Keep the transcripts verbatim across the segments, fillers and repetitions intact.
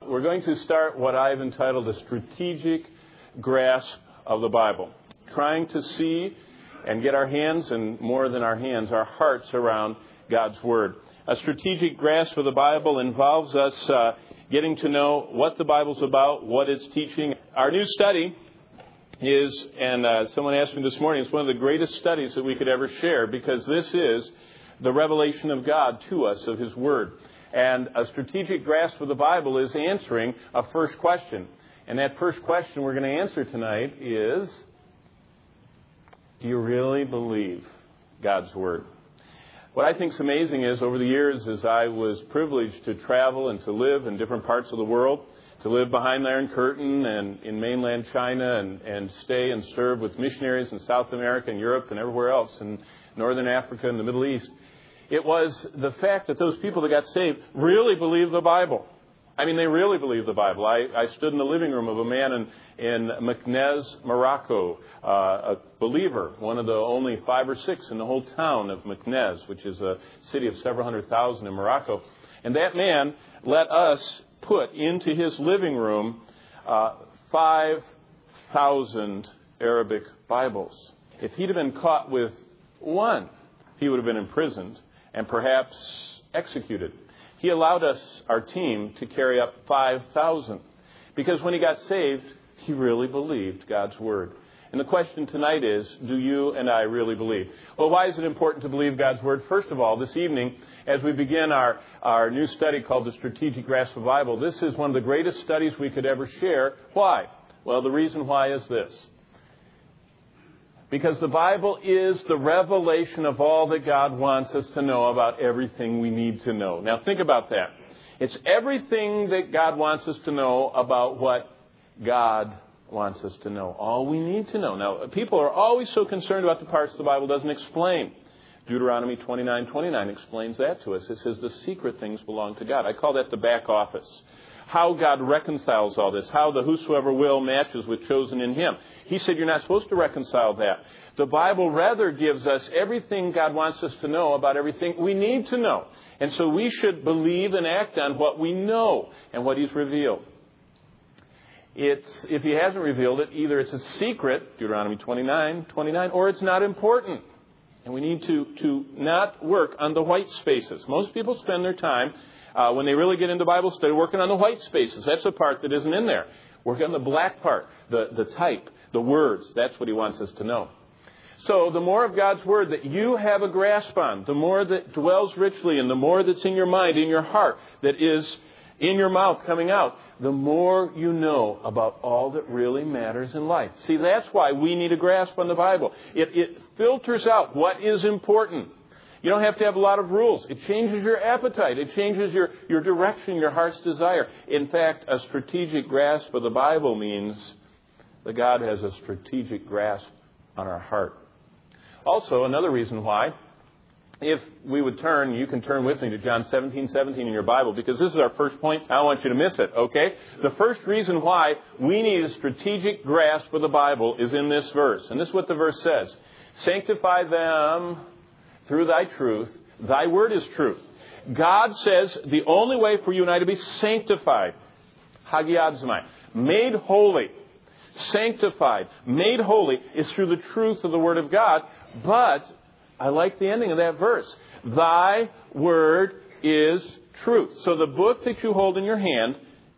we're going to start what I've entitled a strategic grasp of the Bible. Trying to see and get our hands, and more than our hands, our hearts around God's Word. A strategic grasp of the Bible involves us uh, getting to know what the Bible's about, what it's teaching. Our new study is, and uh, someone asked me this morning, it's one of the greatest studies that we could ever share, because this is the revelation of God to us, of His Word. And a strategic grasp of the Bible is answering a first question. And that first question we're going to answer tonight is, do you really believe God's Word? What I think is amazing is, over the years, as I was privileged to travel and to live in different parts of the world, to live behind the Iron Curtain and in mainland China and, and stay and serve with missionaries in South America and Europe and everywhere else, in Northern Africa and the Middle East, it was the fact that those people that got saved really believed the Bible. I mean, they really believed the Bible. I, I stood in the living room of a man in, in Meknès, Morocco, uh, a believer, one of the only five or six in the whole town of Meknès, which is a city of several hundred thousand in Morocco. And that man let us put into his living room uh, five thousand Arabic Bibles. If he'd have been caught with one, he would have been imprisoned and perhaps executed. He allowed us, our team, to carry up five thousand. Because when he got saved, he really believed God's Word. And the question tonight is, do you and I really believe? Well, why is it important to believe God's Word? First of all, this evening, as we begin our, our new study called the Strategic Grasp of the Bible, this is one of the greatest studies we could ever share. Why? Well, the reason why is this. Because the Bible is the revelation of all that God wants us to know about everything we need to know. Now, think about that. It's everything that God wants us to know about what God wants us to know. All we need to know. Now, people are always so concerned about the parts the Bible doesn't explain. Deuteronomy twenty-nine twenty-nine explains that to us. It says the secret things belong to God. I call that the back office. How God reconciles all this, how the whosoever will matches with chosen in Him. He said you're not supposed to reconcile that. The Bible rather gives us everything God wants us to know about everything we need to know. And so we should believe and act on what we know and what He's revealed. It's, if He hasn't revealed it, either it's a secret, Deuteronomy twenty-nine twenty-nine, or it's not important. And we need to, to not work on the white spaces. Most people spend their time Uh, when they really get into Bible study, working on the white spaces. That's the part that isn't in there. Work on the black part, the, the type, the words. That's what He wants us to know. So the more of God's Word that you have a grasp on, the more that dwells richly, and the more that's in your mind, in your heart, that is in your mouth coming out, the more you know about all that really matters in life. See, that's why we need a grasp on the Bible. It, it filters out what is important. You don't have to have a lot of rules. It changes your appetite. It changes your, your direction, your heart's desire. In fact, a strategic grasp of the Bible means that God has a strategic grasp on our heart. Also, another reason why, if we would turn, you can turn with me to John seventeen seventeen in your Bible, because this is our first point. I don't want you to miss it, okay? The first reason why we need a strategic grasp of the Bible is in this verse. And this is what the verse says. Sanctify them through thy truth. Thy word is truth. God says the only way for you and I to be sanctified, hagiadzomai, made holy, sanctified, made holy, is through the truth of the Word of God. But I like the ending of that verse. Thy word is truth. So the book that you hold in your hand,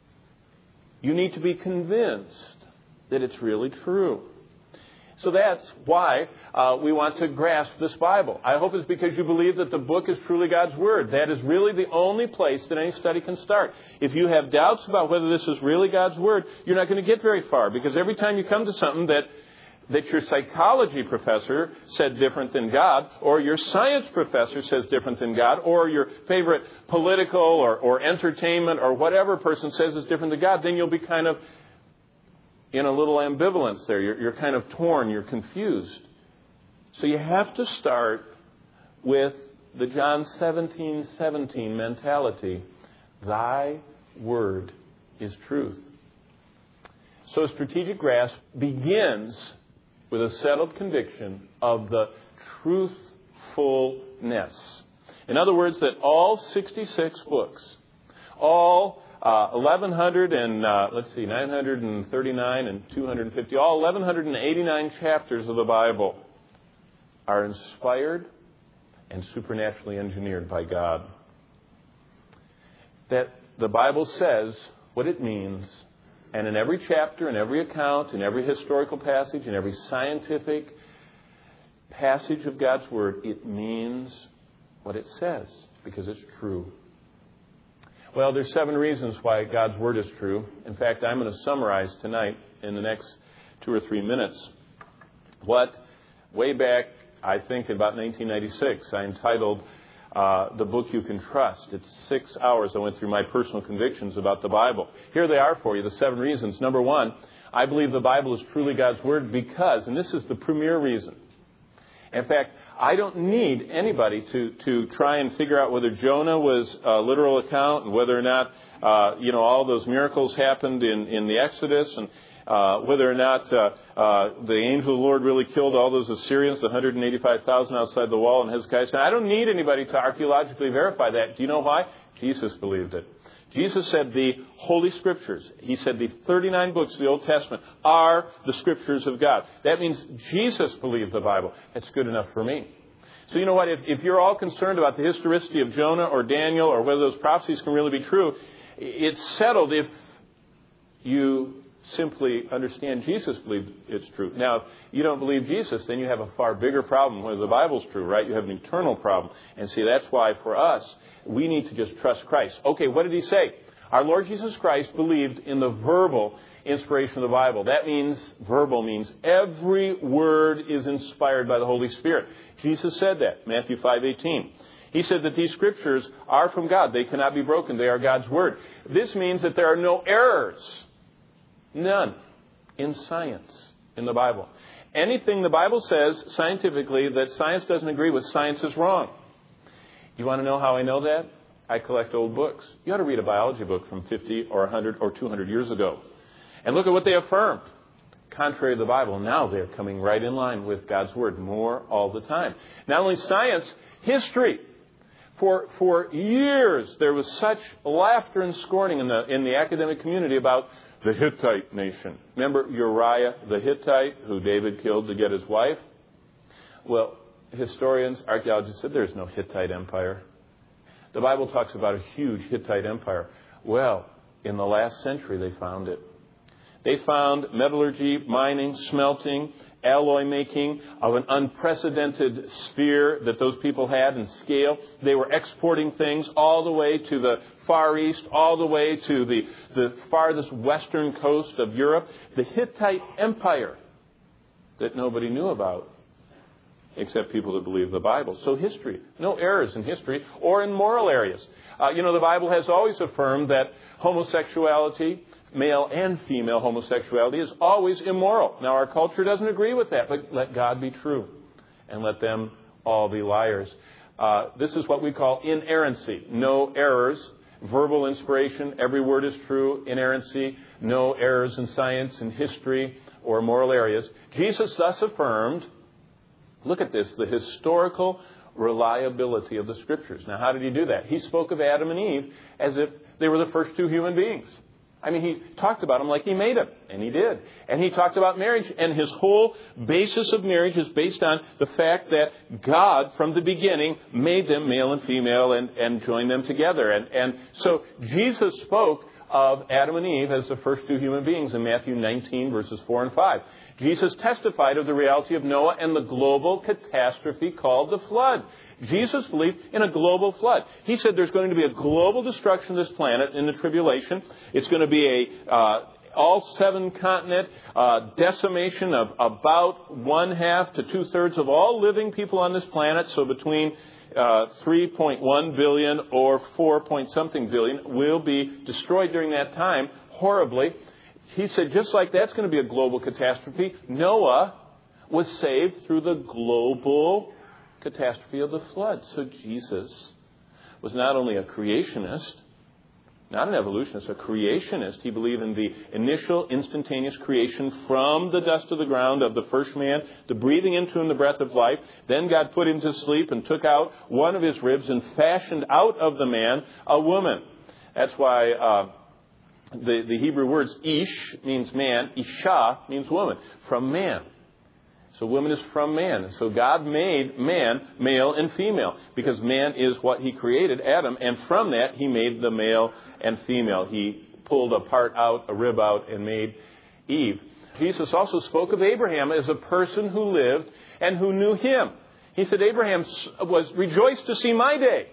you need to be convinced that it's really true. So that's why uh, we want to grasp this Bible. I hope it's because you believe that the book is truly God's Word. That is really the only place that any study can start. If you have doubts about whether this is really God's Word, you're not going to get very far, because every time you come to something that that your psychology professor said different than God, or your science professor says different than God, or your favorite political or, or entertainment or whatever person says is different than God, then you'll be kind of in a little ambivalence there. You're, you're kind of torn. You're confused. So you have to start with the John seventeen seventeen mentality. Thy word is truth. So a strategic grasp begins with a settled conviction of the truthfulness. In other words, that all sixty-six books, all uh, eleven hundred and, uh, let's see, nine hundred thirty-nine and two hundred fifty, all eleven eighty-nine chapters of the Bible are inspired and supernaturally engineered by God. That the Bible says what it means, and in every chapter, in every account, in every historical passage, in every scientific passage of God's Word, it means what it says, because it's true. Well, there's seven reasons why God's Word is true. In fact, I'm going to summarize tonight in the next two or three minutes what, way back, I think in about nineteen ninety-six, I entitled uh, The Book You Can Trust. It's six hours I went through my personal convictions about the Bible. Here they are for you, the seven reasons. Number one, I believe the Bible is truly God's Word because, and this is the premier reason. In fact, I don't need anybody to, to try and figure out whether Jonah was a literal account and whether or not, uh, you know, all those miracles happened in, in the Exodus and uh, whether or not uh, uh, the angel of the Lord really killed all those Assyrians, the one hundred eighty-five thousand outside the wall in Hezekiah's time. I don't need anybody to archaeologically verify that. Do you know why? Jesus believed it. Jesus said the Holy Scriptures, he said the thirty-nine books of the Old Testament are the Scriptures of God. That means Jesus believed the Bible. That's good enough for me. So you know what? If, if you're all concerned about the historicity of Jonah or Daniel or whether those prophecies can really be true, it's settled if you simply understand Jesus believed it's true. Now, if you don't believe Jesus, then you have a far bigger problem whether the Bible's true, right? You have an eternal problem. And see, that's why for us, we need to just trust Christ. Okay, what did he say? Our Lord Jesus Christ believed in the verbal inspiration of the Bible. That means, verbal means every word is inspired by the Holy Spirit. Jesus said that, Matthew five eighteen. He said that these Scriptures are from God. They cannot be broken. They are God's Word. This means that there are no errors. None. In science, in the Bible. Anything the Bible says scientifically that science doesn't agree with, science is wrong. You want to know how I know that? I collect old books. You ought to read a biology book from fifty or one hundred or two hundred years ago. And look at what they affirmed. Contrary to the Bible, now they're coming right in line with God's Word more all the time. Not only science, history. For for years, there was such laughter and scorning in the in the academic community about the Hittite nation. Remember Uriah the Hittite, who David killed to get his wife? Well, historians, archaeologists said there's no Hittite empire. The Bible talks about a huge Hittite empire. Well, in the last century, they found it. They found metallurgy, mining, smelting, alloy making of an unprecedented sphere that those people had in scale. They were exporting things all the way to the Far East, all the way to the, the farthest western coast of Europe. The Hittite Empire that nobody knew about, except people that believe the Bible. So history, no errors in history or in moral areas. Uh, you know, the Bible has always affirmed that homosexuality, male and female homosexuality, is always immoral. Now, our culture doesn't agree with that, but let God be true and let them all be liars. Uh, this is what we call inerrancy. No errors. Verbal inspiration, every word is true. Inerrancy, no errors in science and history or moral areas. Jesus thus affirmed, look at this, the historical reliability of the Scriptures. Now, how did he do that? He spoke of Adam and Eve as if they were the first two human beings. I mean, he talked about them like he made them, and he did. And he talked about marriage, and his whole basis of marriage is based on the fact that God, from the beginning, made them male and female and, and joined them together. And, and so Jesus spoke of Adam and Eve as the first two human beings in Matthew nineteen, verses four and five. Jesus testified of the reality of Noah and the global catastrophe called the flood. Jesus believed in a global flood. He said there's going to be a global destruction of this planet in the tribulation. It's going to be a uh, all seven continent uh, decimation of about one half to two thirds of all living people on this planet. So between uh, three point one billion or four point something billion will be destroyed during that time horribly. He said just like that's going to be a global catastrophe, Noah was saved through the global catastrophe of the flood. So Jesus was not only a creationist, not an evolutionist, a creationist. He believed in the initial instantaneous creation from the dust of the ground of the first man, the breathing into him the breath of life. Then God put him to sleep and took out one of his ribs and fashioned out of the man a woman. That's why uh, the, the Hebrew words ish means man, isha means woman, from man. So woman is from man. So God made man male and female because man is what he created, Adam, and from that he made the male and female. He pulled a part out, a rib out, and made Eve. Jesus also spoke of Abraham as a person who lived and who knew him. He said Abraham was rejoiced to see my day.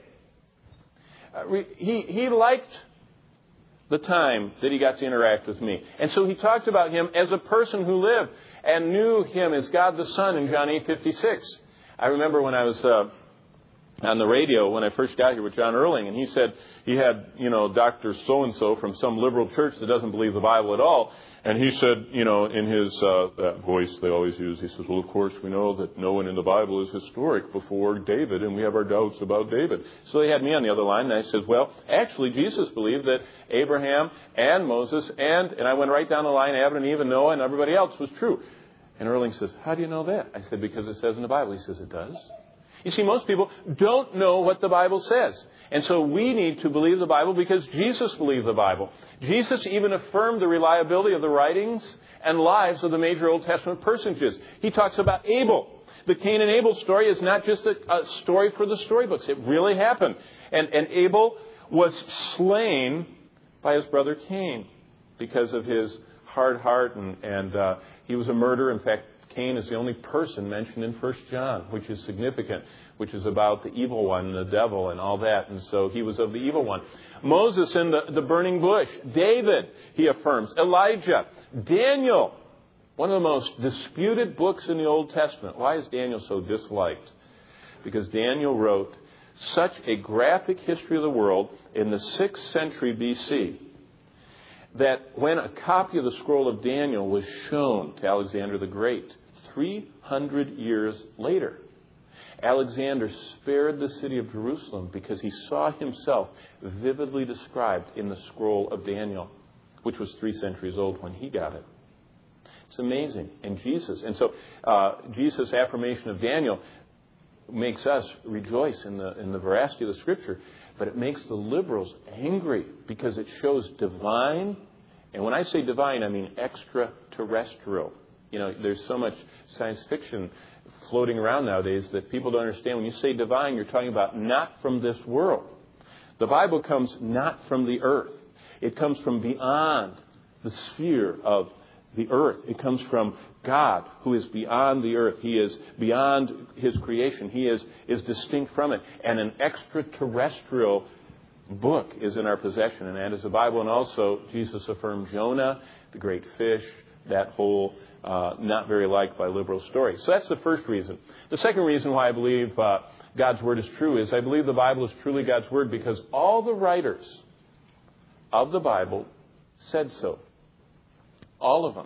Uh, re- he, he liked the time that he got to interact with me. And so he talked about him as a person who lived and knew him as God the Son in John eight fifty-six. I remember when I was uh, on the radio when I first got here with John Erling, and he said he had, you know, Doctor So-and-so from some liberal church that doesn't believe the Bible at all. And he said, you know, in his uh, that voice they always use, he says, well, of course, we know that no one in the Bible is historic before David, and we have our doubts about David. So they had me on the other line, and I said, well, actually, Jesus believed that Abraham and Moses and, and I went right down the line, Adam and Eve and Noah and everybody else was true. And Erling says, how do you know that? I said, because it says in the Bible. He says, it does? You see, most people don't know what the Bible says. And so we need to believe the Bible because Jesus believed the Bible. Jesus even affirmed the reliability of the writings and lives of the major Old Testament personages. He talks about Abel. The Cain and Abel story is not just a, a story for the storybooks. It really happened. And, and Abel was slain by his brother Cain because of his hard heart, and, and uh, he was a murderer. In fact, Cain is the only person mentioned in First John, which is significant, which is about the evil one and the devil and all that. And so he was of the evil one. Moses in the, the burning bush. David, he affirms. Elijah. Daniel, one of the most disputed books in the Old Testament. Why is Daniel so disliked? Because Daniel wrote such a graphic history of the world in the sixth century B C that when a copy of the scroll of Daniel was shown to Alexander the Great three hundred years later, Alexander spared the city of Jerusalem because he saw himself vividly described in the scroll of Daniel, which was three centuries old when he got it. It's amazing. And Jesus, and so uh, Jesus' affirmation of Daniel makes us rejoice in the in the veracity of the Scripture, but it makes the liberals angry because it shows divine, and when I say divine, I mean extraterrestrial. You know, there's so much science fiction floating around nowadays that people don't understand. When you say divine, you're talking about not from this world. The Bible comes not from the earth. It comes from beyond the sphere of the earth. It comes from God, who is beyond the earth. He is beyond his creation. He is, is distinct from it. And an extraterrestrial book is in our possession, and that is the Bible. And also, Jesus affirmed Jonah, the great fish, that whole uh, not very liked by liberal story. So that's the first reason. The second reason why I believe uh, God's Word is true is I believe the Bible is truly God's Word because all the writers of the Bible said so. All of them.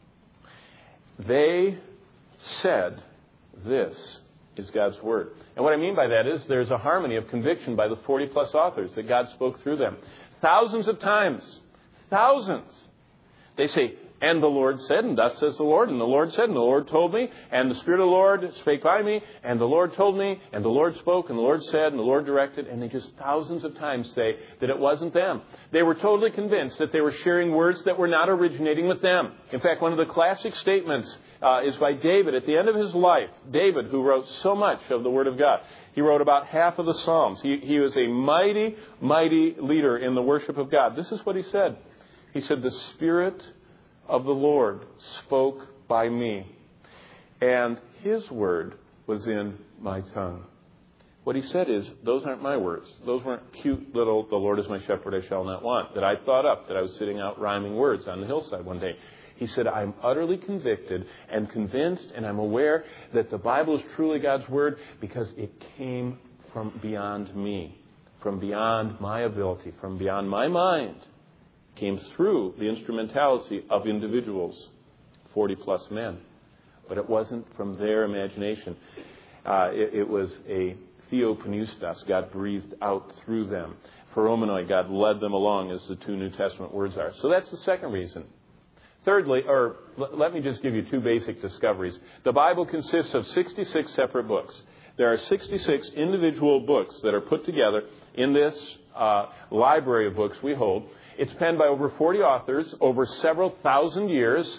They said this is God's Word. And what I mean by that is there's a harmony of conviction by the forty plus authors that God spoke through them. Thousands of times. Thousands. They say, and the Lord said, and thus says the Lord, and the Lord said, and the Lord told me, and the Spirit of the Lord spake by me, and the Lord told me, and the Lord spoke, and the Lord said, and the Lord directed, and they just thousands of times say that it wasn't them. They were totally convinced that they were sharing words that were not originating with them. In fact, one of the classic statements uh, is by David at the end of his life. David, who wrote so much of the Word of God. He wrote about half of the Psalms. He, he was a mighty, mighty leader in the worship of God. This is what he said. He said, the Spirit of the Lord spoke by me, and his word was in my tongue. What he said is, those aren't my words. Those weren't cute little, the Lord is my shepherd, I shall not want, that I thought up, that I was sitting out rhyming words on the hillside one day. He said, I'm utterly convicted and convinced, and I'm aware that the Bible is truly God's word because it came from beyond me, from beyond my ability, from beyond my mind. Came through the instrumentality of individuals, forty plus men. But it wasn't from their imagination. Uh, it, it was a theopneustos. God breathed out through them. Pheromenoi, God led them along, as the two New Testament words are. So that's the second reason. Thirdly, or l- let me just give you two basic discoveries. The Bible consists of sixty-six separate books. There are sixty-six individual books that are put together in this uh, library of books we hold. It's penned by over forty authors over several thousand years,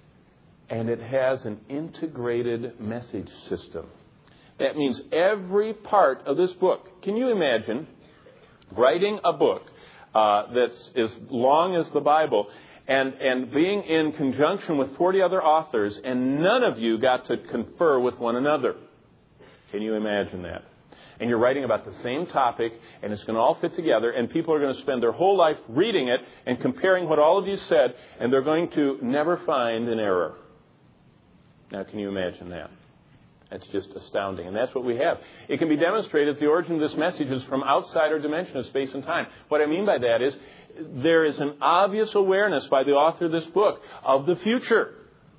and it has an integrated message system. That means every part of this book. Can you imagine writing a book uh, that's as long as the Bible and, and being in conjunction with forty other authors, and none of you got to confer with one another? Can you imagine that? And you're writing about the same topic, and it's going to all fit together, and people are going to spend their whole life reading it and comparing what all of you said, and they're going to never find an error. Now, can you imagine that? That's just astounding. And that's what we have. It can be demonstrated that the origin of this message is from outside our dimension of space and time. What I mean by that is there is an obvious awareness by the author of this book of the future.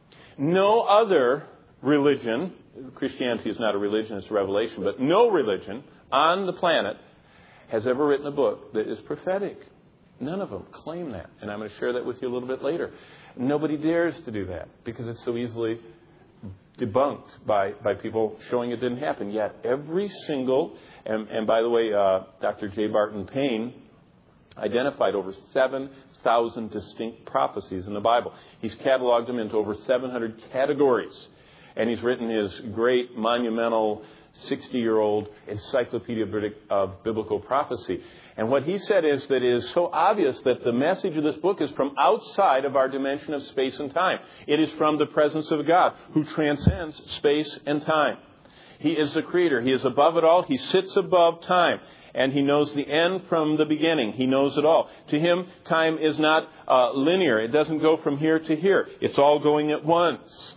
No other religion, Christianity is not a religion, it's a revelation, but no religion on the planet has ever written a book that is prophetic. None of them claim that. And I'm going to share that with you a little bit later. Nobody dares to do that because it's so easily debunked by, by people showing it didn't happen. Yet every single, and, and by the way, uh, Doctor J. Barton Payne identified over seven thousand distinct prophecies in the Bible. He's cataloged them into over seven hundred categories. And he's written his great, monumental, sixty-year-old Encyclopedia of Biblical Prophecy. And what he said is that it is so obvious that the message of this book is from outside of our dimension of space and time. It is from the presence of God, who transcends space and time. He is the creator. He is above it all. He sits above time. And he knows the end from the beginning. He knows it all. To him, time is not uh, linear. It doesn't go from here to here. It's all going at once.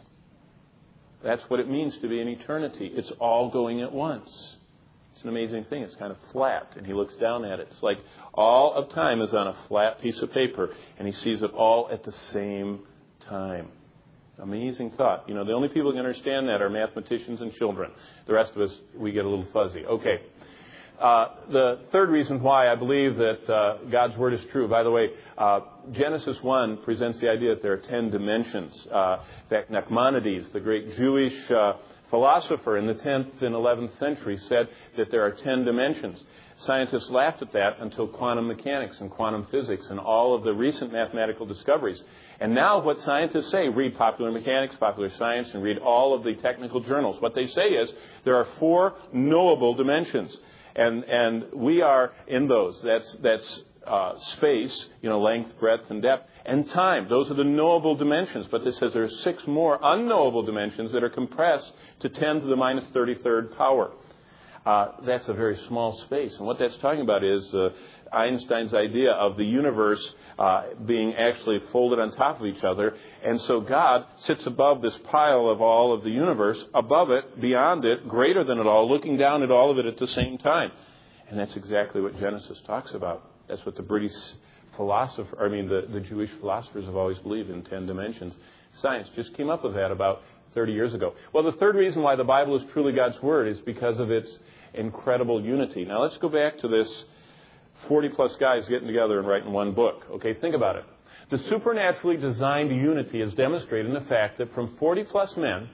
That's what it means to be in eternity. It's all going at once. It's an amazing thing. It's kind of flat, and he looks down at it. It's like all of time is on a flat piece of paper, and he sees it all at the same time. Amazing thought. You know, the only people who can understand that are mathematicians and children. The rest of us, we get a little fuzzy. Okay. Uh, the third reason why I believe that uh, God's Word is true, by the way, uh, Genesis one presents the idea that there are ten dimensions. Uh, in fact, Nachmanides, the great Jewish uh, philosopher in the tenth and eleventh century, said that there are ten dimensions. Scientists laughed at that until quantum mechanics and quantum physics and all of the recent mathematical discoveries. And now what scientists say, read Popular Mechanics, Popular Science, and read all of the technical journals. What they say is there are four knowable dimensions. And and we are in those. That's that's uh, space, you know, length, breadth, and depth, and time. Those are the knowable dimensions. But this says there are six more unknowable dimensions that are compressed to ten to the minus thirty-third power. Uh, that's a very small space. And what that's talking about is uh, Einstein's idea of the universe uh, being actually folded on top of each other. And so God sits above this pile of all of the universe, above it, beyond it, greater than it all, looking down at all of it at the same time. And that's exactly what Genesis talks about. That's what the British philosopher, I mean, the, the Jewish philosophers have always believed in ten dimensions. Science just came up with that about thirty years ago. Well, the third reason why the Bible is truly God's Word is because of its incredible unity. Now, let's go back to this forty-plus guys getting together and writing one book. Okay, think about it. The supernaturally designed unity is demonstrated in the fact that from forty-plus men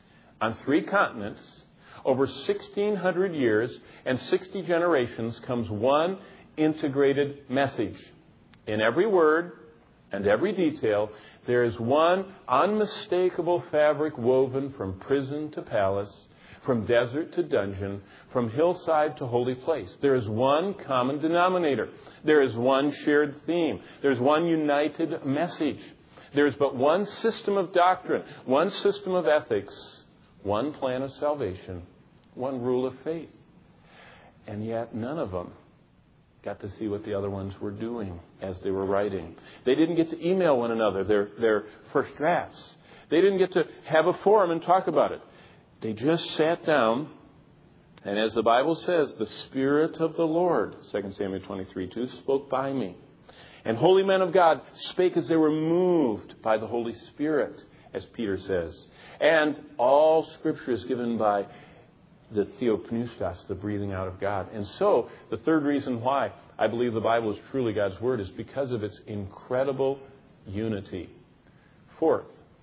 on three continents, over sixteen hundred years and sixty generations comes one integrated message. In every word and every detail, there is one unmistakable fabric woven from prison to palace, from desert to dungeon, from hillside to holy place. There is one common denominator. There is one shared theme. There's one united message. There is but one system of doctrine, one system of ethics, one plan of salvation, one rule of faith. And yet none of them got to see what the other ones were doing as they were writing. They didn't get to email one another their, their first drafts. They didn't get to have a forum and talk about it. They just sat down, and as the Bible says, the Spirit of the Lord, Second Samuel twenty-three two, spoke by me. And holy men of God spake as they were moved by the Holy Spirit, as Peter says. And all Scripture is given by the theopneustos, the breathing out of God. And so, the third reason why I believe the Bible is truly God's Word is because of its incredible unity. Fourth,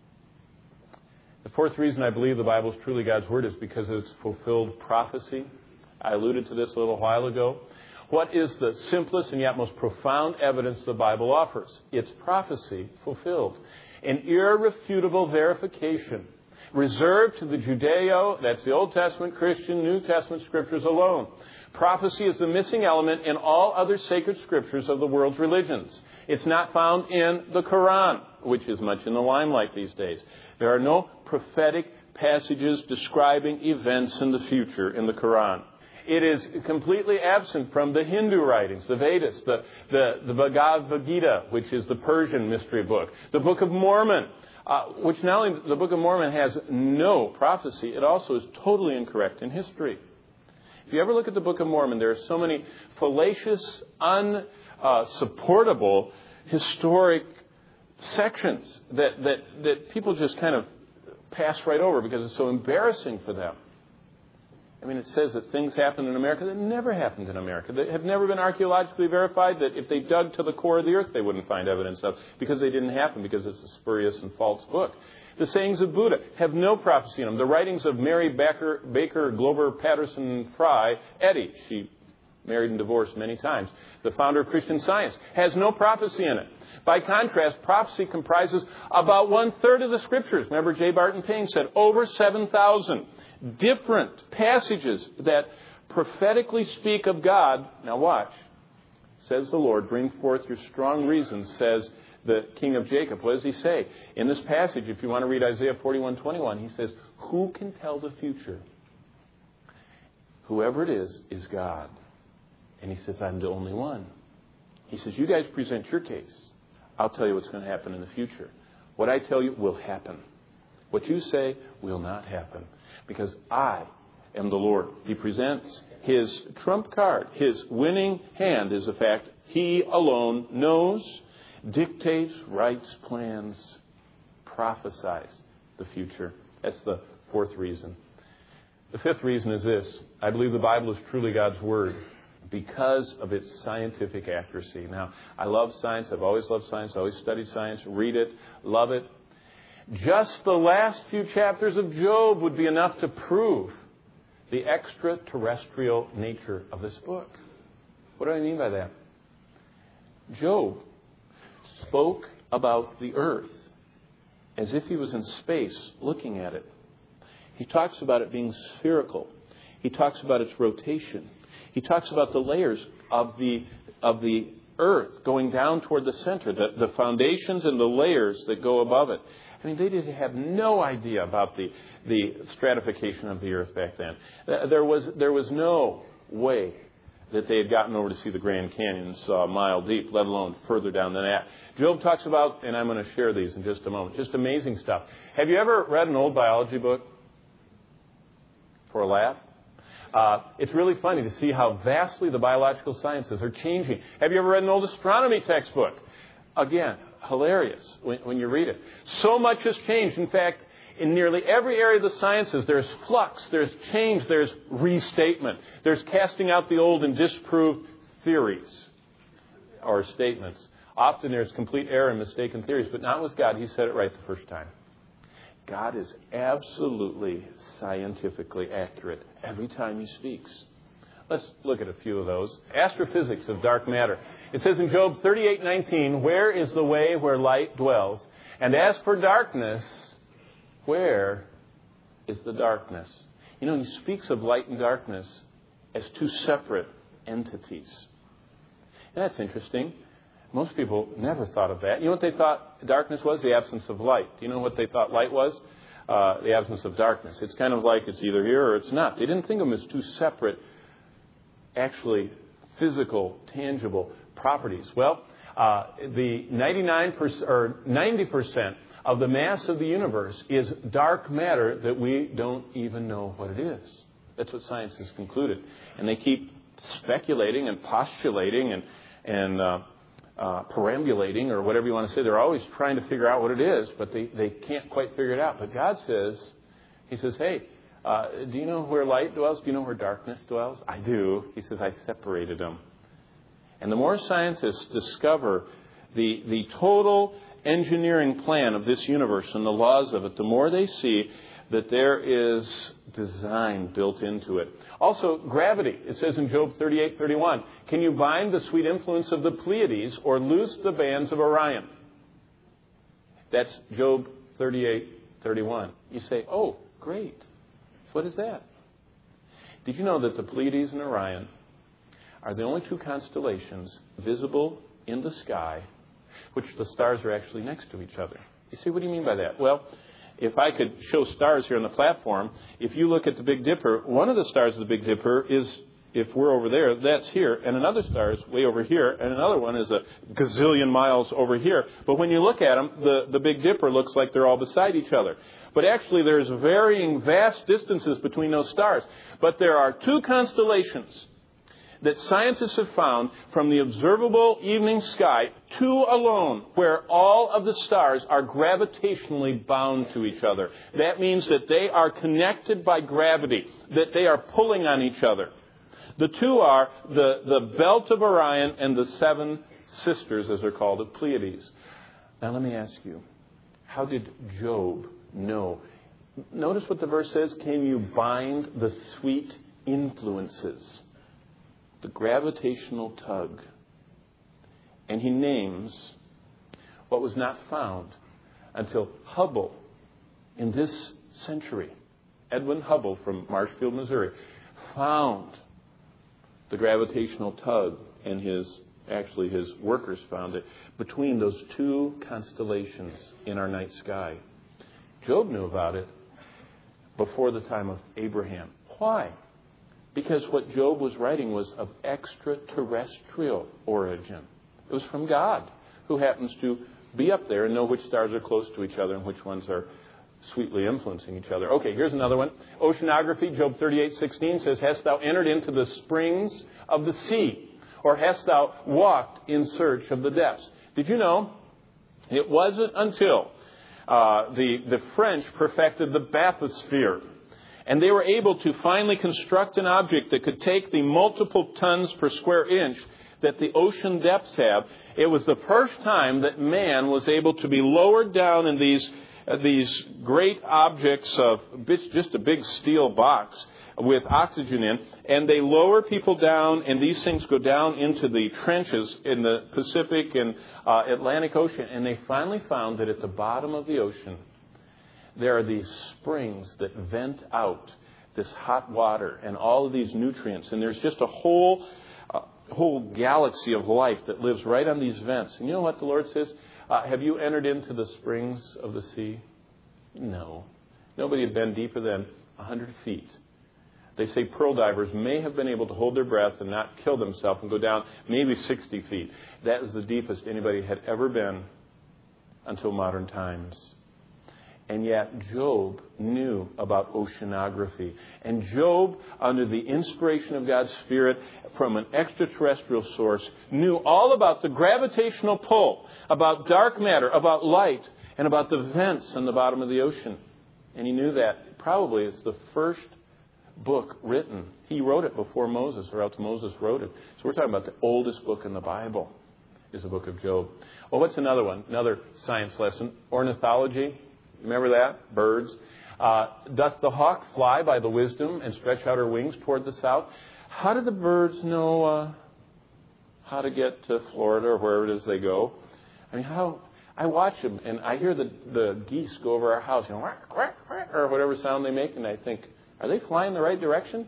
the fourth reason I believe the Bible is truly God's Word is because of its fulfilled prophecy. I alluded to this a little while ago. What is the simplest and yet most profound evidence the Bible offers? It's prophecy fulfilled. An irrefutable verification reserved to the Judeo, that's the Old Testament, Christian, New Testament scriptures alone. Prophecy is the missing element in all other sacred scriptures of the world's religions. It's not found in the Quran, which is much in the limelight these days. There are no prophetic passages describing events in the future in the Quran. It is completely absent from the Hindu writings, the Vedas, the, the, the Bhagavad Gita, which is the Persian mystery book, the Book of Mormon, uh, which not only the Book of Mormon has no prophecy, it also is totally incorrect in history. If you ever look at the Book of Mormon, there are so many fallacious, unsupportable historic sections that, that, that people just kind of pass right over because it's so embarrassing for them. I mean, it says that things happen in America that never happened in America, that have never been archaeologically verified, that if they dug to the core of the earth, they wouldn't find evidence of, because they didn't happen, because it's a spurious and false book. The sayings of Buddha have no prophecy in them. The writings of Mary Baker, Baker Glover Patterson Fry, Eddy, she married and divorced many times, the founder of Christian Science, has no prophecy in it. By contrast, prophecy comprises about one-third of the scriptures. Remember, J. Barton Payne said over seven thousand different passages that prophetically speak of God. Now watch. Says the Lord, bring forth your strong reasons, says the King of Jacob. What does he say? In this passage, if you want to read Isaiah forty-one twenty-one, he says, who can tell the future? Whoever it is, is God. And he says, I'm the only one. He says, you guys present your case. I'll tell you what's going to happen in the future. What I tell you will happen. What you say will not happen. Because I am the Lord. He presents his trump card. His winning hand is the fact he alone knows, dictates, writes, plans, prophesies the future. That's the fourth reason. The fifth reason is this. I believe the Bible is truly God's Word because of its scientific accuracy. Now, I love science. I've always loved science. I always studied science. Read it. Love it. Just the last few chapters of Job would be enough to prove the extraterrestrial nature of this book. What do I mean by that? Job spoke about the earth as if he was in space looking at it. He talks about it being spherical. He talks about its rotation. He talks about the layers of the of the earth going down toward the center, the, the foundations and the layers that go above it. I mean, they did have no idea about the, the stratification of the earth back then. There was, there was no way that they had gotten over to see the Grand Canyon and saw a mile deep, let alone further down than that. Job talks about, and I'm going to share these in just a moment, just amazing stuff. Have you ever read an old biology book? For a laugh? Uh, it's really funny to see how vastly the biological sciences are changing. Have you ever read an old astronomy textbook? Again, hilarious when, when you read it. So much has changed. In fact, in nearly every area of the sciences, there's flux, there's change, there's restatement. There's casting out the old and disproved theories or statements. Often there's complete error and mistaken theories, but not with God. He said it right the first time. God is absolutely scientifically accurate every time he speaks. Let's look at a few of those. Astrophysics of dark matter. It says in Job thirty-eight nineteen, where is the way where light dwells? And as for darkness, where is the darkness? You know, he speaks of light and darkness as two separate entities. That's interesting. Most people never thought of that. You know what they thought darkness was? The absence of light. Do you know what they thought light was? Uh, the absence of darkness. It's kind of like it's either here or it's not. They didn't think of them as two separate, actually physical, tangible properties. Well, uh, the ninety-nine percent or ninety percent of the mass of the universe is dark matter that we don't even know what it is. That's what science has concluded. And they keep speculating and postulating and, and uh, uh, perambulating, or whatever you want to say. They're always trying to figure out what it is, but they, they can't quite figure it out. But God says, he says, hey, uh, do you know where light dwells? Do you know where darkness dwells? I do. He says, I separated them. And the more scientists discover the, the total engineering plan of this universe and the laws of it, the more they see that there is design built into it. Also, gravity. It says in Job thirty-eight thirty-one, can you bind the sweet influence of the Pleiades or loose the bands of Orion? That's Job thirty-eight thirty-one. You say, oh, great. What is that? Did you know that the Pleiades and Orion are the only two constellations visible in the sky, which the stars are actually next to each other? You say, what do you mean by that? Well, if I could show stars here on the platform, if you look at the Big Dipper, one of the stars of the Big Dipper is, if we're over there, that's here, and another star is way over here, and another one is a gazillion miles over here. But when you look at them, the, the Big Dipper looks like they're all beside each other. But actually, there's varying vast distances between those stars. But there are two constellations that scientists have found from the observable evening sky, two alone, where all of the stars are gravitationally bound to each other. That means that they are connected by gravity, that they are pulling on each other. The two are the, the belt of Orion and the seven sisters, as they're called, of Pleiades. Now let me ask you, how did Job know? Notice what the verse says, can you bind the sweet influences? The gravitational tug. And he names what was not found until Hubble in this century. Edwin Hubble from Marshfield, Missouri, found the gravitational tug, and his actually his workers found it between those two constellations in our night sky. Job knew about it before the time of Abraham. Why? Because what Job was writing was of extraterrestrial origin. It was from God, who happens to be up there and know which stars are close to each other and which ones are sweetly influencing each other. Okay, here's another one. Oceanography, Job thirty-eight sixteen says, hast thou entered into the springs of the sea? Or hast thou walked in search of the depths? Did you know it wasn't until uh, the, the French perfected the bathysphere, and they were able to finally construct an object that could take the multiple tons per square inch that the ocean depths have. It was the first time that man was able to be lowered down in these uh, these great objects of just a big steel box with oxygen in, and they lower people down, and these things go down into the trenches in the Pacific and uh, Atlantic Ocean, and they finally found that at the bottom of the ocean there are these springs that vent out this hot water and all of these nutrients. And there's just a whole uh, whole galaxy of life that lives right on these vents. And you know what the Lord says? Uh, have you entered into the springs of the sea? No. Nobody had been deeper than one hundred feet. They say pearl divers may have been able to hold their breath and not kill themselves and go down maybe sixty feet. That is the deepest anybody had ever been until modern times. And yet Job knew about oceanography. And Job, under the inspiration of God's Spirit from an extraterrestrial source, knew all about the gravitational pull, about dark matter, about light, and about the vents on the bottom of the ocean. And he knew that probably it's the first book written. He wrote it before Moses, or else Moses wrote it. So we're talking about the oldest book in the Bible is the book of Job. Well, what's another one? Another science lesson. Ornithology. Remember that? Birds. Uh, doth the hawk fly by the wisdom and stretch out her wings toward the south? How do the birds know uh, how to get to Florida or wherever it is they go? I mean, how... I watch them, and I hear the, the geese go over our house, you know, quack, quack, quack, or whatever sound they make, and I think, are they flying the right direction?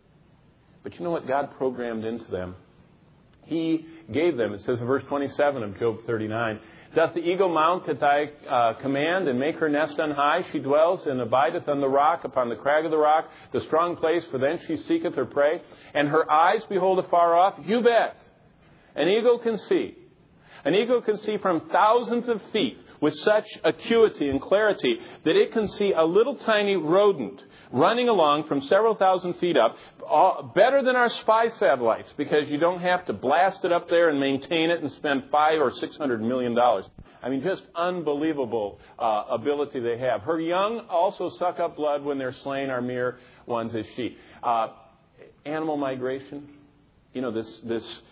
But you know what God programmed into them? He gave them, it says in verse twenty-seven of Job thirty-nine, doth the eagle mount at thy uh, command and make her nest on high? She dwells and abideth on the rock, upon the crag of the rock, the strong place, for thence she seeketh her prey. And her eyes behold afar off. You bet. An eagle can see. An eagle can see from thousands of feet with such acuity and clarity that it can see a little tiny rodent running along from several thousand feet up, all, better than our spy satellites, because you don't have to blast it up there and maintain it and spend five or six hundred million dollars. I mean, just unbelievable uh, ability they have. Her young also suck up blood when they're slain, are mere ones as she. Uh, animal migration. You know, this this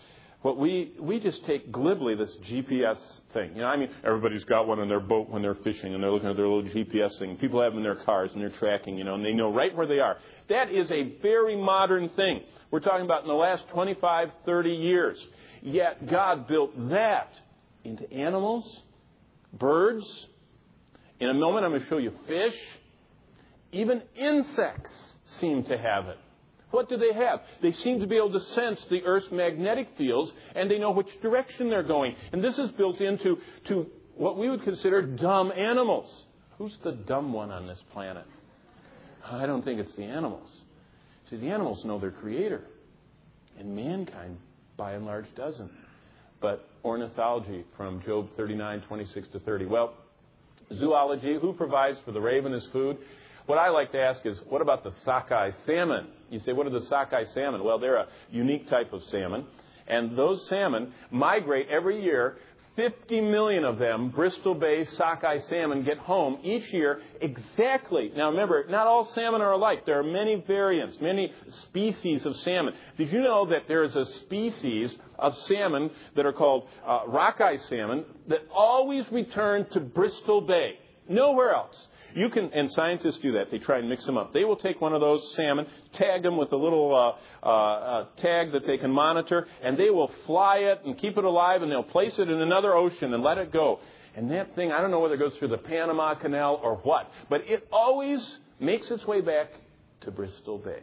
What we, we just take glibly this G P S thing. You know, I mean, everybody's got one on their boat when they're fishing, and they're looking at their little G P S thing. People have them in their cars, and they're tracking, you know, and they know right where they are. That is a very modern thing. We're talking about in the last twenty-five, thirty years. Yet God built that into animals, birds. In a moment, I'm going to show you fish. Even insects seem to have it. What do they have? They seem to be able to sense the Earth's magnetic fields, and they know which direction they're going. And this is built into to what we would consider dumb animals. Who's the dumb one on this planet? I don't think it's the animals. See, the animals know their Creator, and mankind, by and large, doesn't. But ornithology from Job thirty-nine, twenty-six to thirty. Well, zoology, who provides for the raven as food? What I like to ask is, what about the sockeye salmon? You say, what are the sockeye salmon? Well, they're a unique type of salmon. And those salmon migrate every year. fifty million of them, Bristol Bay sockeye salmon, get home each year exactly. Now remember, not all salmon are alike. There are many variants, many species of salmon. Did you know that there is a species of salmon that are called uh, rockeye salmon that always return to Bristol Bay? Nowhere else. You can, and scientists do that. They try and mix them up. They will take one of those salmon, tag them with a little uh, uh, uh, tag that they can monitor, and they will fly it and keep it alive, and they'll place it in another ocean and let it go. And that thing, I don't know whether it goes through the Panama Canal or what, but it always makes its way back to Bristol Bay.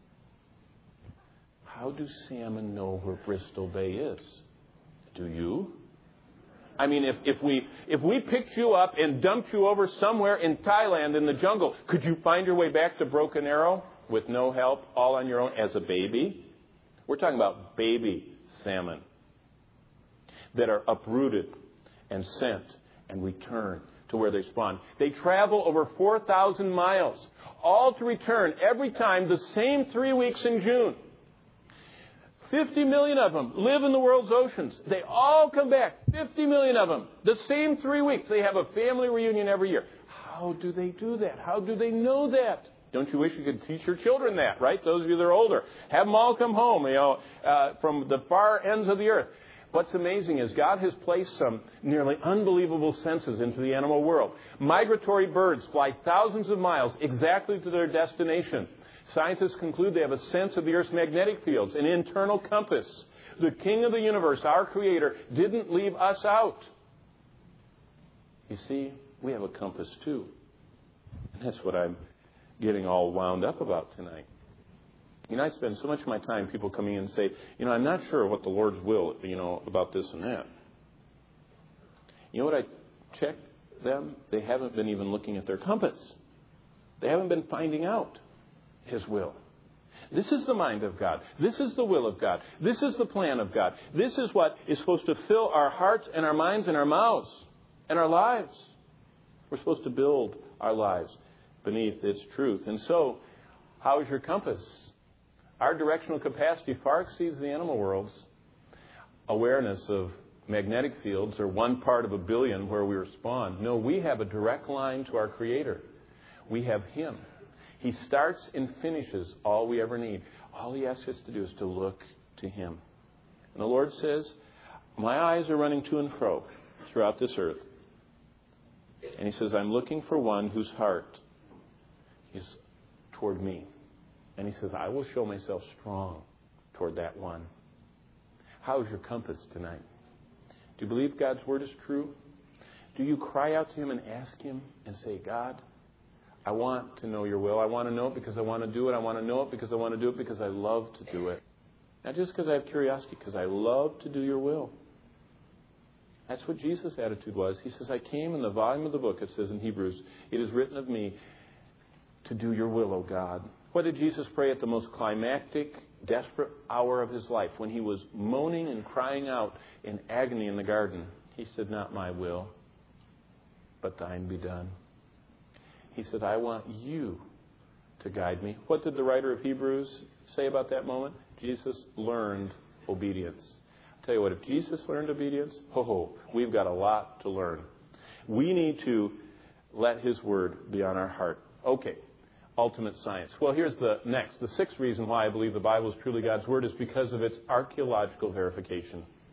How do salmon know where Bristol Bay is? Do you? I mean, if, if we if we picked you up and dumped you over somewhere in Thailand in the jungle, could you find your way back to Broken Arrow with no help, all on your own as a baby? We're talking about baby salmon that are uprooted and sent and return to where they spawn. They travel over four thousand miles, all to return every time the same three weeks in June. fifty million of them live in the world's oceans. They all come back. fifty million of them. The same three weeks. They have a family reunion every year. How do they do that? How do they know that? Don't you wish you could teach your children that, right? Those of you that are older. Have them all come home, you know, uh, from the far ends of the earth. What's amazing is God has placed some nearly unbelievable senses into the animal world. Migratory birds fly thousands of miles exactly to their destination. Scientists conclude they have a sense of the Earth's magnetic fields, an internal compass. The King of the universe, our Creator, didn't leave us out. You see, we have a compass too. And that's what I'm getting all wound up about tonight. You know, I spend so much of my time, people coming in and say, you know, I'm not sure what the Lord's will, you know, about this and that. You know what I check them? They haven't been even looking at their compass. They haven't been finding out His will. This is the mind of God. This is the will of God. This is the plan of God. This is what is supposed to fill our hearts and our minds and our mouths and our lives. We're supposed to build our lives beneath its truth. And so, how is your compass? Our directional capacity far exceeds the animal world's awareness of magnetic fields, or one part of a billion where we were spawned. No, we have a direct line to our Creator. We have Him. He starts and finishes all we ever need. All He asks us to do is to look to Him. And the Lord says, my eyes are running to and fro throughout this earth. And He says, I'm looking for one whose heart is toward me. And He says, I will show myself strong toward that one. How is your compass tonight? Do you believe God's Word is true? Do you cry out to Him and ask Him and say, God, I want to know your will. I want to know it because I want to do it. I want to know it because I want to do it because I love to do it. Not just because I have curiosity, because I love to do your will. That's what Jesus' attitude was. He says, I came in the volume of the book, it says in Hebrews, it is written of me to do your will, O God. What did Jesus pray at the most climactic, desperate hour of His life, when He was moaning and crying out in agony in the garden? He said, not my will, but thine be done. He said, I want you to guide me. What did the writer of Hebrews say about that moment? Jesus learned obedience. I'll tell you what, if Jesus learned obedience, ho ho, we've got a lot to learn. We need to let His Word be on our heart. Okay, ultimate science. Well, here's the next. The sixth reason why I believe the Bible is truly God's Word is because of its archaeological verification.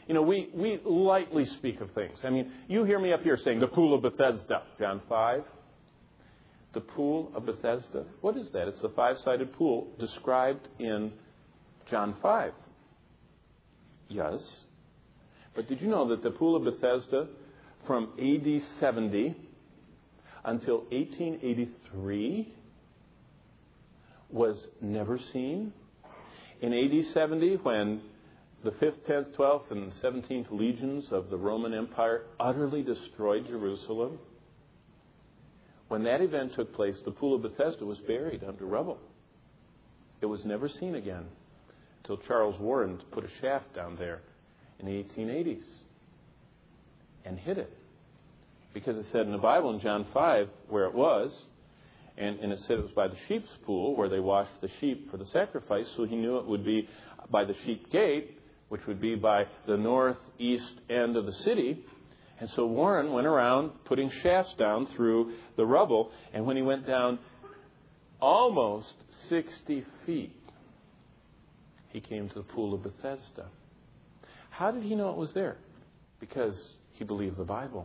You know, we, we lightly speak of things. I mean, you hear me up here saying the Pool of Bethesda, John five. The Pool of Bethesda. What is that? It's the five-sided pool described in John five. Yes. But did you know that the Pool of Bethesda from A D seventy until eighteen eighty-three was never seen? In A D seventy, when the fifth, tenth, twelfth, and seventeenth legions of the Roman Empire utterly destroyed Jerusalem, when that event took place, the Pool of Bethesda was buried under rubble. It was never seen again until Charles Warren put a shaft down there in the eighteen eighties and hid it. Because it said in the Bible in John five where it was, and, and it said it was by the sheep's pool where they washed the sheep for the sacrifice, so he knew it would be by the sheep gate, which would be by the northeast end of the city. And so Warren went around putting shafts down through the rubble, and when he went down almost sixty feet, he came to the Pool of Bethesda. How did he know it was there? Because he believed the Bible.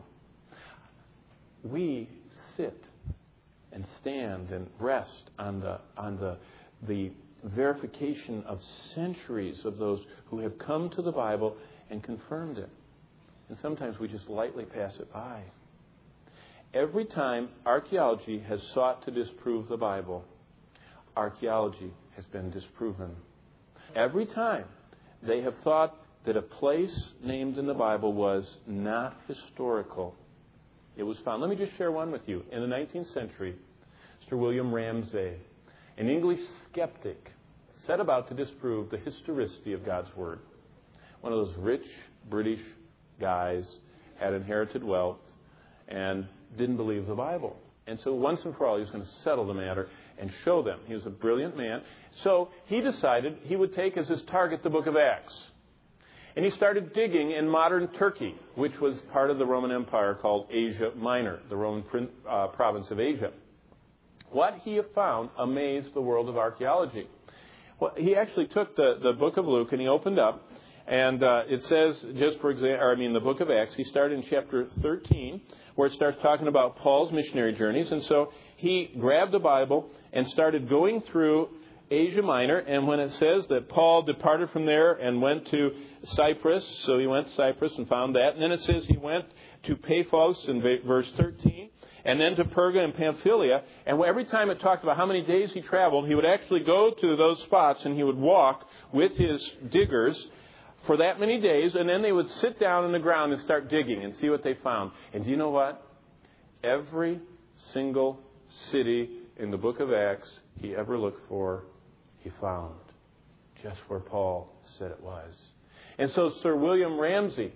We sit and stand and rest on the on the the verification of centuries of those who have come to the Bible and confirmed it. And sometimes we just lightly pass it by. Every time archaeology has sought to disprove the Bible, archaeology has been disproven. Every time they have thought that a place named in the Bible was not historical, it was found. Let me just share one with you. In the nineteenth century, Sir William Ramsay, an English skeptic, set about to disprove the historicity of God's Word. One of those rich British guys had inherited wealth and didn't believe the Bible. And so once and for all, he was going to settle the matter and show them. He was a brilliant man. So he decided he would take as his target the book of Acts. And he started digging in modern Turkey, which was part of the Roman Empire called Asia Minor, the Roman uh, province of Asia. What he found amazed the world of archaeology. Well, he actually took the, the book of Luke and he opened up, and uh, it says, just for example, I mean the book of Acts, he started in chapter thirteen, where it starts talking about Paul's missionary journeys. And so he grabbed the Bible and started going through Asia Minor, and when it says that Paul departed from there and went to Cyprus, so he went to Cyprus and found that. And then it says he went to Paphos in verse thirteen, and then to Perga and Pamphylia. And every time it talked about how many days he traveled, he would actually go to those spots and he would walk with his diggers for that many days, and then they would sit down on the ground and start digging and see what they found. And do you know what? Every single city in the book of Acts he ever looked for, he found just where Paul said it was. And so Sir William Ramsay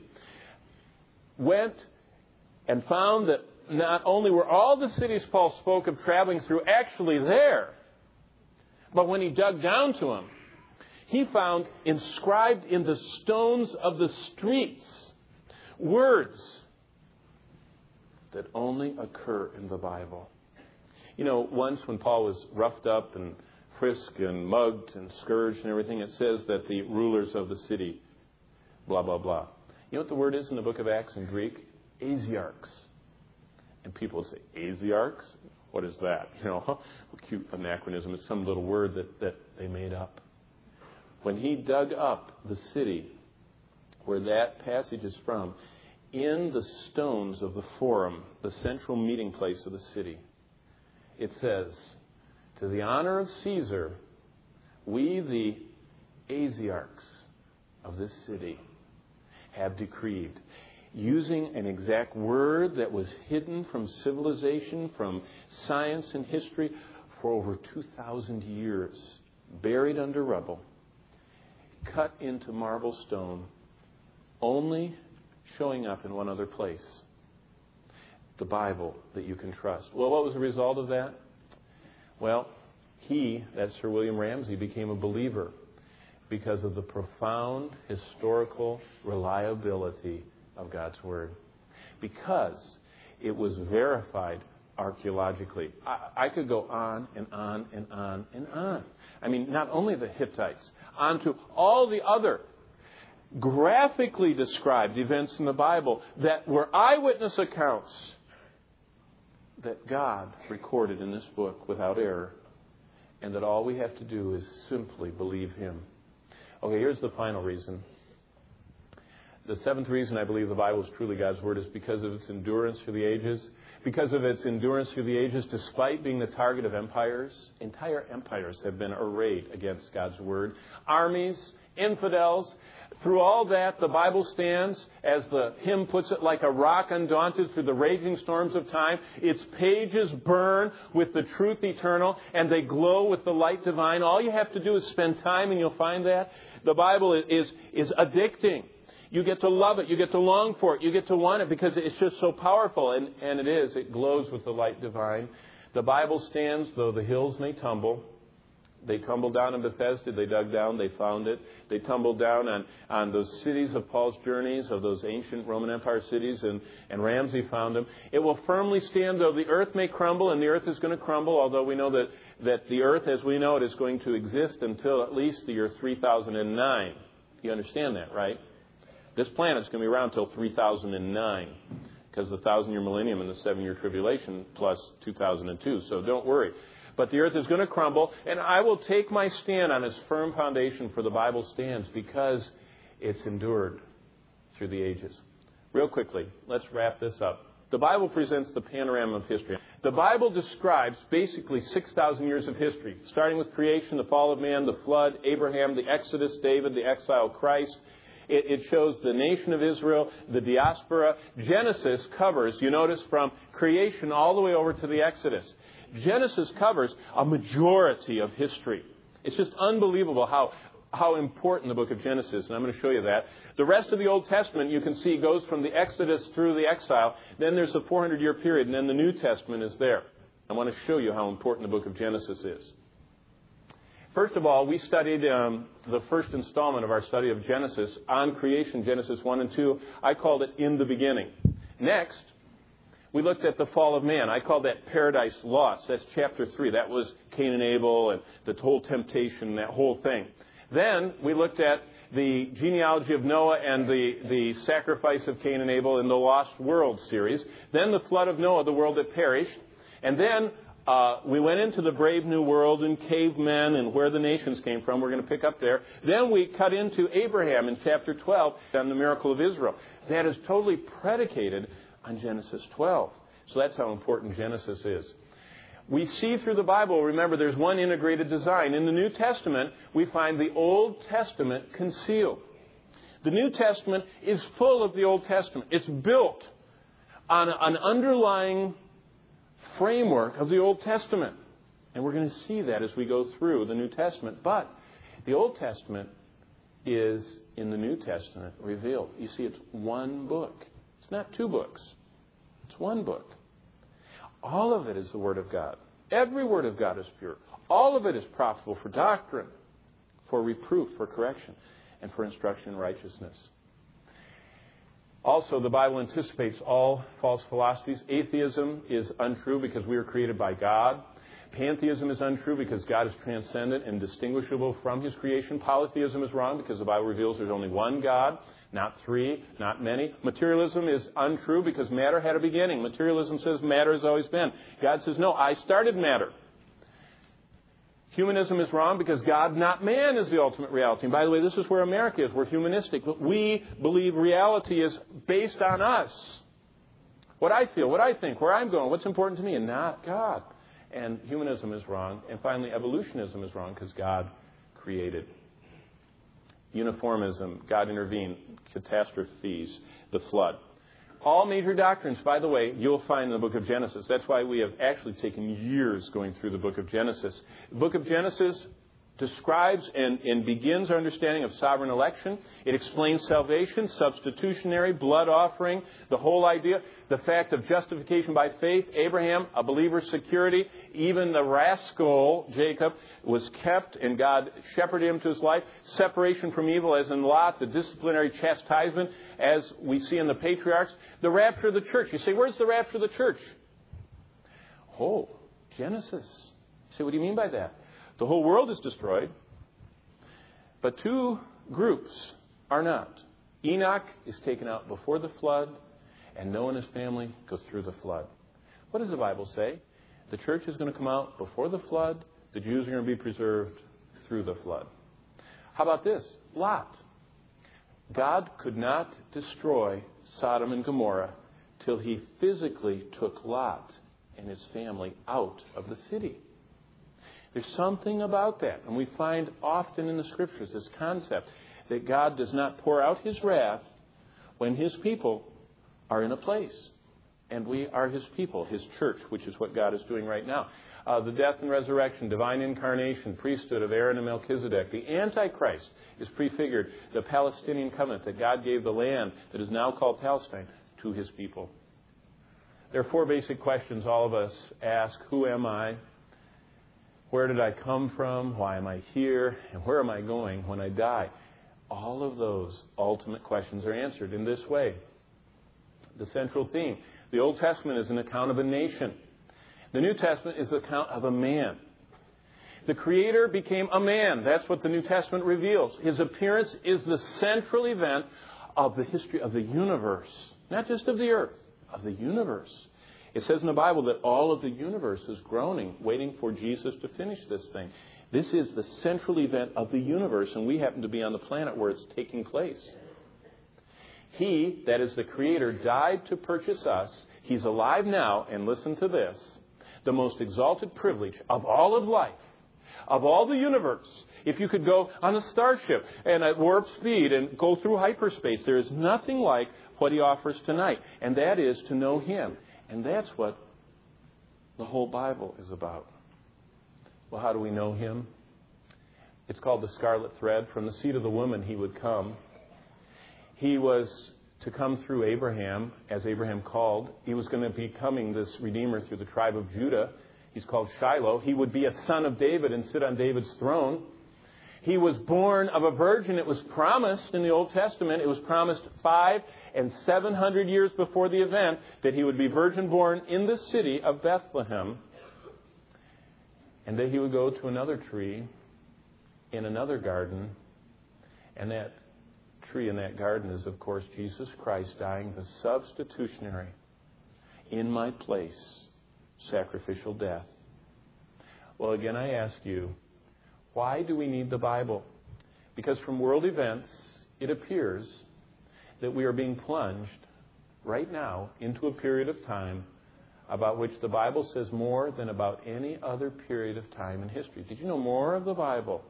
went and found that not only were all the cities Paul spoke of traveling through actually there, but when he dug down to them, he found inscribed in the stones of the streets words that only occur in the Bible. You know, once when Paul was roughed up and frisked and mugged and scourged and everything, it says that the rulers of the city, blah, blah, blah. You know what the word is in the book of Acts in Greek? Asiarchs. And people would say, Asiarchs? What is that? You know, a cute anachronism. It's some little word that, that they made up. When he dug up the city where that passage is from, in the stones of the forum, the central meeting place of the city, it says, to the honor of Caesar, we the Asiarchs of this city have decreed, using an exact word that was hidden from civilization, from science and history for over two thousand years, buried under rubble, cut into marble stone, only showing up in one other place. The Bible that you can trust. Well, what was the result of that? Well, he, that Sir William Ramsay, became a believer because of the profound historical reliability of God's Word. Because it was verified archaeologically. I, I could go on and on and on and on. I mean, not only the Hittites, on to all the other graphically described events in the Bible that were eyewitness accounts that God recorded in this book without error, and that all we have to do is simply believe Him. Okay, here's the final reason. The seventh reason I believe the Bible is truly God's Word is because of its endurance through the ages. Because of its endurance through the ages, despite being the target of empires, entire empires have been arrayed against God's Word. Armies, infidels, through all that, the Bible stands, as the hymn puts it, like a rock undaunted through the raging storms of time. Its pages burn with the truth eternal, and they glow with the light divine. All you have to do is spend time, and you'll find that. The Bible is, is addicting. You get to love it. You get to long for it. You get to want it because it's just so powerful. And, and it is. It glows with the light divine. The Bible stands, though the hills may tumble. They tumbled down in Bethesda. They dug down. They found it. They tumbled down on, on those cities of Paul's journeys, of those ancient Roman Empire cities, and, and Ramsey found them. It will firmly stand, though the earth may crumble, and the earth is going to crumble, although we know that, that the earth, as we know it, is going to exist until at least the year three thousand nine. You understand that, right? This planet's going to be around until three thousand nine, because the thousand-year millennium and the seven-year tribulation plus two thousand two. So don't worry. But the earth is going to crumble, and I will take my stand on its firm foundation, for the Bible stands, because it's endured through the ages. Real quickly, let's wrap this up. The Bible presents the panorama of history. The Bible describes basically six thousand years of history, starting with creation, the fall of man, the flood, Abraham, the Exodus, David, the exile, Christ. It shows the nation of Israel, the diaspora. Genesis covers, you notice, from creation all the way over to the Exodus. Genesis covers a majority of history. It's just unbelievable how, how important the book of Genesis is, and I'm going to show you that. The rest of the Old Testament, you can see, goes from the Exodus through the exile. Then there's a four hundred year period, and then the New Testament is there. I want to show you how important the book of Genesis is. First of all, we studied um, the first installment of our study of Genesis on creation, Genesis one and two. I called it In the Beginning. Next, we looked at the fall of man. I called that Paradise Lost. That's chapter three. That was Cain and Abel and the whole temptation, that whole thing. Then we looked at the genealogy of Noah and the, the sacrifice of Cain and Abel in the Lost World series. Then the flood of Noah, the world that perished. And then Uh, we went into the brave new world and cavemen and where the nations came from. We're going to pick up there. Then we cut into Abraham in chapter twelve and the miracle of Israel. That is totally predicated on Genesis twelve. So that's how important Genesis is. We see through the Bible, remember, there's one integrated design. In the New Testament, we find the Old Testament concealed. The New Testament is full of the Old Testament. It's built on an underlying framework of the Old Testament. And we're going to see that as we go through the New Testament. But the Old Testament is in the New Testament revealed. You see, it's one book. It's not two books. It's one book. All of it is the Word of God. Every word of God is pure. All of it is profitable for doctrine, for reproof, for correction, and for instruction in righteousness. Also, the Bible anticipates all false philosophies. Atheism is untrue because we were created by God. Pantheism is untrue because God is transcendent and distinguishable from His creation. Polytheism is wrong because the Bible reveals there's only one God, not three, not many. Materialism is untrue because matter had a beginning. Materialism says matter has always been. God says, no, I started matter. Humanism is wrong because God, not man, is the ultimate reality. And by the way, this is where America is. We're humanistic. But we believe reality is based on us. What I feel, what I think, where I'm going, what's important to me, and not God. And humanism is wrong. And finally, evolutionism is wrong because God created. Uniformism, God intervened. Catastrophes, the flood. All major doctrines, by the way, you'll find in the book of Genesis. That's why we have actually taken years going through the book of Genesis. The book of Genesis describes and, and begins our understanding of sovereign election. It explains salvation, substitutionary, blood offering, the whole idea, the fact of justification by faith, Abraham, a believer's security, even the rascal, Jacob, was kept and God shepherded him to his life, separation from evil as in Lot, the disciplinary chastisement as we see in the patriarchs, the rapture of the church. You say, where's the rapture of the church? Oh, Genesis. You say, what do you mean by that? The whole world is destroyed, but two groups are not. Enoch is taken out before the flood, and Noah and his family go through the flood. What does the Bible say? The church is going to come out before the flood. The Jews are going to be preserved through the flood. How about this? Lot. God could not destroy Sodom and Gomorrah till he physically took Lot and his family out of the city. There's something about that. And we find often in the Scriptures this concept that God does not pour out his wrath when his people are in a place. And we are his people, his church, which is what God is doing right now. Uh, the death and resurrection, divine incarnation, priesthood of Aaron and Melchizedek. The Antichrist is prefigured, the Palestinian covenant that God gave the land that is now called Palestine to his people. There are four basic questions all of us ask. Who am I? Where did I come from? Why am I here? And where am I going when I die? All of those ultimate questions are answered in this way. The central theme. The Old Testament is an account of a nation. The New Testament is the account of a man. The Creator became a man. That's what the New Testament reveals. His appearance is the central event of the history of the universe. Not just of the earth, of the universe. It says in the Bible that all of the universe is groaning, waiting for Jesus to finish this thing. This is the central event of the universe, and we happen to be on the planet where it's taking place. He, that is the Creator, died to purchase us. He's alive now, and listen to this, the most exalted privilege of all of life, of all the universe. If you could go on a starship and at warp speed and go through hyperspace, there is nothing like what he offers tonight, and that is to know him. And that's what the whole Bible is about. Well, how do we know him? It's called the scarlet thread. From the seed of the woman he would come. He was to come through Abraham, as Abraham called. He was going to be coming, this Redeemer, through the tribe of Judah. He's called Shiloh. He would be a son of David and sit on David's throne. He was born of a virgin. It was promised in the Old Testament. It was promised five and seven hundred years before the event that he would be virgin born in the city of Bethlehem. And that he would go to another tree in another garden. And that tree in that garden is, of course, Jesus Christ dying the substitutionary, in my place, sacrificial death. Well, again, I ask you, why do we need the Bible? Because from world events, it appears that we are being plunged right now into a period of time about which the Bible says more than about any other period of time in history. Did you know more of the Bible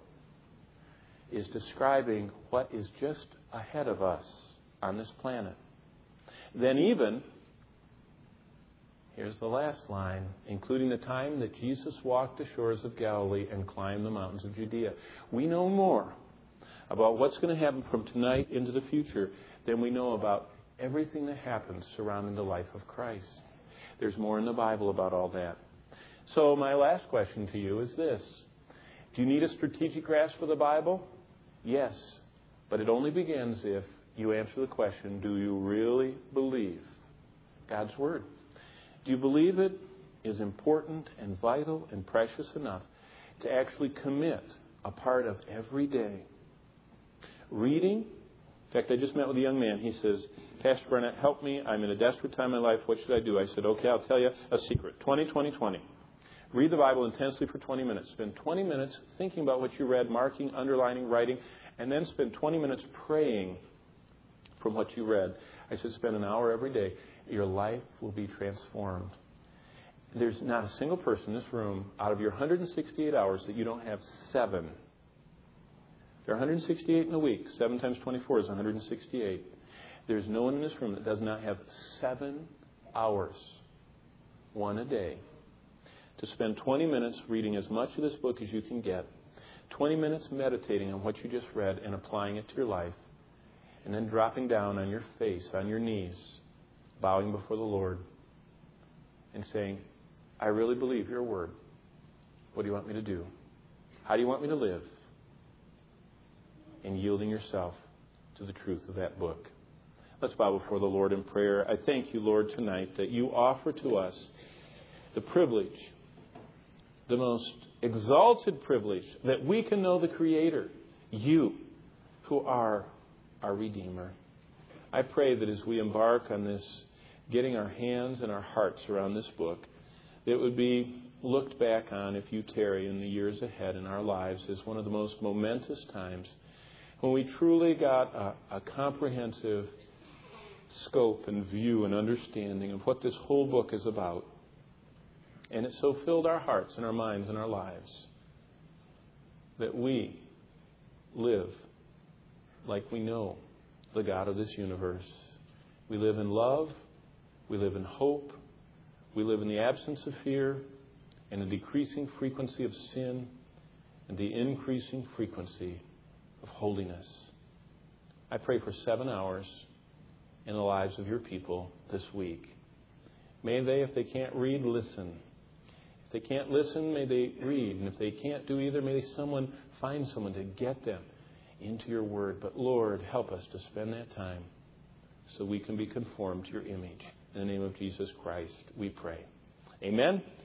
is describing what is just ahead of us on this planet than even, here's the last line, including the time that Jesus walked the shores of Galilee and climbed the mountains of Judea. We know more about what's going to happen from tonight into the future than we know about everything that happens surrounding the life of Christ. There's more in the Bible about all that. So my last question to you is this. Do you need a strategic grasp for the Bible? Yes. But it only begins if you answer the question, do you really believe God's Word? Do you believe it is important and vital and precious enough to actually commit a part of every day? Reading. In fact, I just met with a young man. He says, Pastor Barnett, help me. I'm in a desperate time in my life. What should I do? I said, okay, I'll tell you a secret. twenty, twenty, twenty. Read the Bible intensely for twenty minutes. Spend twenty minutes thinking about what you read, marking, underlining, writing, and then spend twenty minutes praying from what you read. I said, spend an hour every day. Your life will be transformed. There's not a single person in this room out of your one hundred sixty-eight hours that you don't have seven. There are one hundred sixty-eight in a week. seven times twenty-four is one hundred sixty-eight. There's no one in this room that does not have seven hours, one a day, to spend twenty minutes reading as much of this book as you can get, twenty minutes meditating on what you just read and applying it to your life, and then dropping down on your face, on your knees, bowing before the Lord and saying, I really believe your word. What do you want me to do? How do you want me to live? And yielding yourself to the truth of that book. Let's bow before the Lord in prayer. I thank you, Lord, tonight that you offer to us the privilege, the most exalted privilege, that we can know the Creator, you, who are our Redeemer. I pray that as we embark on this, getting our hands and our hearts around this book, that it would be looked back on, if you tarry, in the years ahead in our lives as one of the most momentous times when we truly got a, a comprehensive scope and view and understanding of what this whole book is about. And it so filled our hearts and our minds and our lives that we live like we know the God of this universe. We live in love. We live in hope. We live in the absence of fear and a decreasing frequency of sin and the increasing frequency of holiness. I pray for seven hours in the lives of your people this week. May they, if they can't read, listen. If they can't listen, may they read. And if they can't do either, may someone find someone to get them into your word. But Lord, help us to spend that time so we can be conformed to your image. In the name of Jesus Christ, we pray. Amen.